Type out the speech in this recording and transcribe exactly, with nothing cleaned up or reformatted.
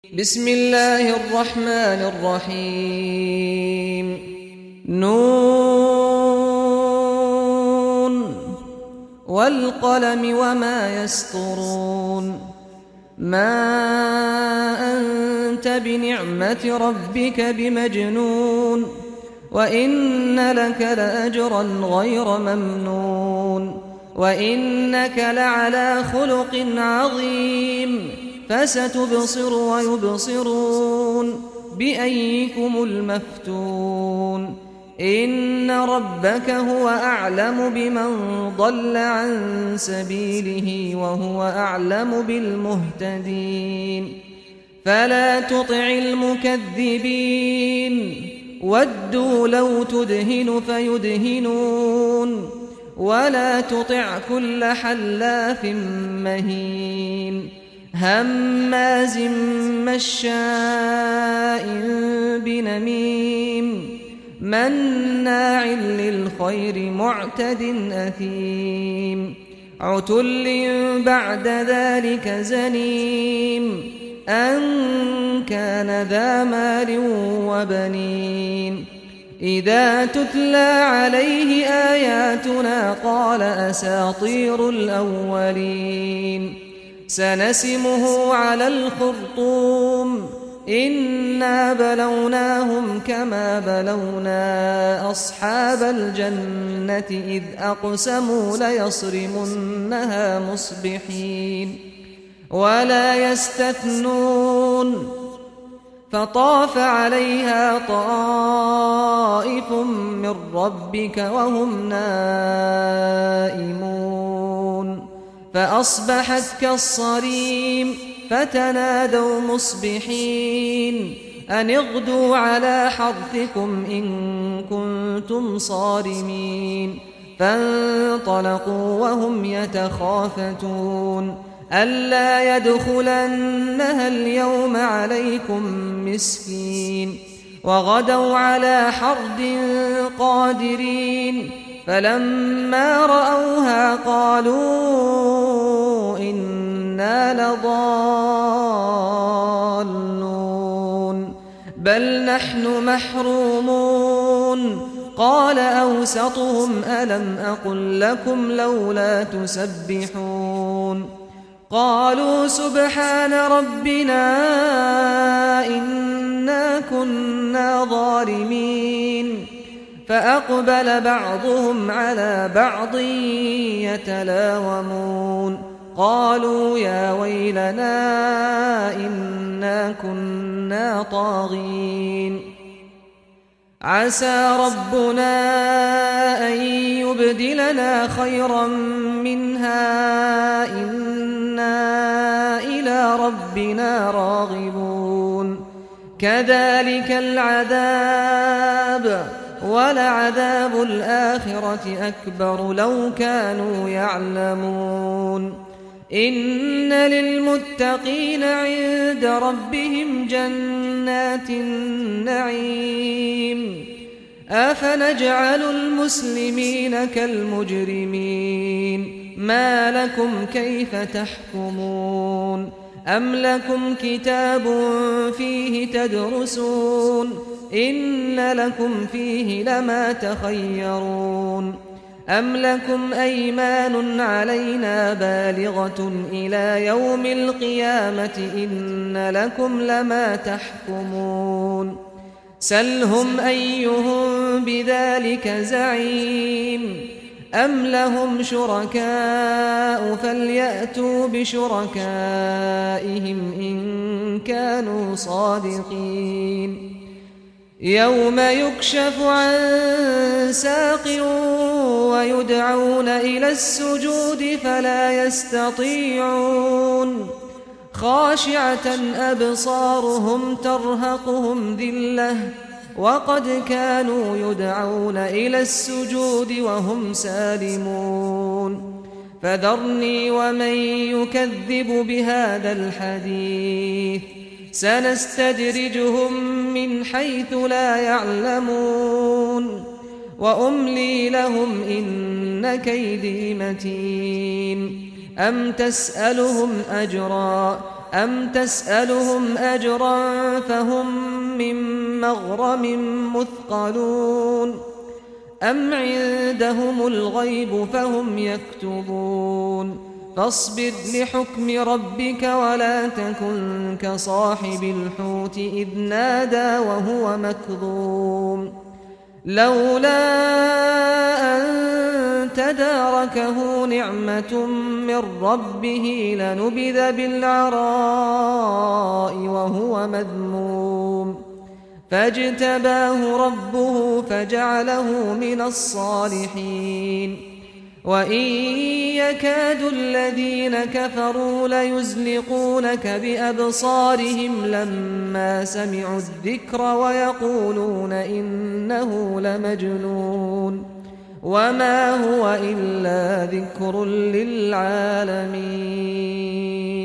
بسم الله الرحمن الرحيم نون والقلم وما يسطرون ما أنت بنعمة ربك بمجنون وإن لك لأجرا غير ممنون وإنك لعلى خلق عظيم فستبصر ويبصرون بأيكم المفتون إن ربك هو أعلم بمن ضل عن سبيله وهو أعلم بالمهتدين فلا تطع المكذبين ودوا لو تدهن فيدهنون ولا تطع كل حلاف مهين هماز مشاء بنميم مناع للخير معتد أثيم عتل بعد ذلك زنيم أن كان ذا مال وبنين إذا تتلى عليه آياتنا قال أساطير الأولين سنسمه على الخرطوم إنا بلوناهم كما بلونا أصحاب الجنة إذ أقسموا ليصرمنها مصبحين ولا يستثنون فطاف عليها طائف من ربك وهم نائمون فأصبحت كالصريم فتنادوا مصبحين أن اغدوا على حرثكم إن كنتم صارمين فانطلقوا وهم يتخافتون ألا يدخلنها اليوم عليكم مسكين وغدوا على حرد قادرين فلما رأوها قالوا إنا لضالون بل نحن محرومون قال أوسطهم ألم أقل لكم لولا تسبحون قالوا سبحان ربنا إنا كنا ظالمين فأقبل بعضهم على بعض يتلاومون قالوا يا ويلنا إنا كنا طاغين عسى ربنا أن يبدلنا خيرا منها إنا إلى ربنا راغبون كذلك العذاب ولعذاب الآخرة أكبر لو كانوا يعلمون إن للمتقين عند ربهم جنات النعيم أفنجعل المسلمين كالمجرمين ما لكم كيف تحكمون أم لكم كتاب فيه تدرسون إن لكم فيه لما تخيرون أم لكم أيمان علينا بالغة إلى يوم القيامة إن لكم لما تحكمون سلهم أيهم بذلك زعيم أم لهم شركاء فليأتوا بشركائهم إن كانوا صادقين يوم يكشف عن ساق ويدعون إلى السجود فلا يستطيعون خاشعة أبصارهم ترهقهم ذلة وقد كانوا يدعون إلى السجود وهم سالمون فذرني ومن يكذب بهذا الحديث سنستدرجهم من حيث لا يعلمون وأملي لهم إن كيدي متين أم تسألهم أجرا أم تسألهم أجرا فهم من مغرم مثقلون أم عندهم الغيب فهم يكتبون فاصبر لحكم ربك ولا تكن كصاحب الحوت إذ نادى وهو مكظوم لولا أن تداركه نعمة من ربه لنبذ بالعراء وهو مذموم فاجتباه ربه فجعله من الصالحين وإن يكاد الذين كفروا ليزلقونك بأبصارهم لما سمعوا الذكر ويقولون إنه لمجنون وما هو إلا ذكر للعالمين